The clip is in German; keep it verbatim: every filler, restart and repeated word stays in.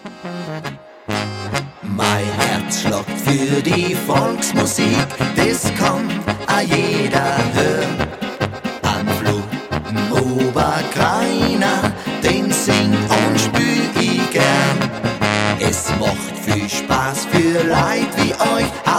Mein Herz schlägt für die Volksmusik, das kann a jeder hören. An Fluten Oberkrainer, den sing und spül ich gern. Es macht viel Spaß für Leid wie euch.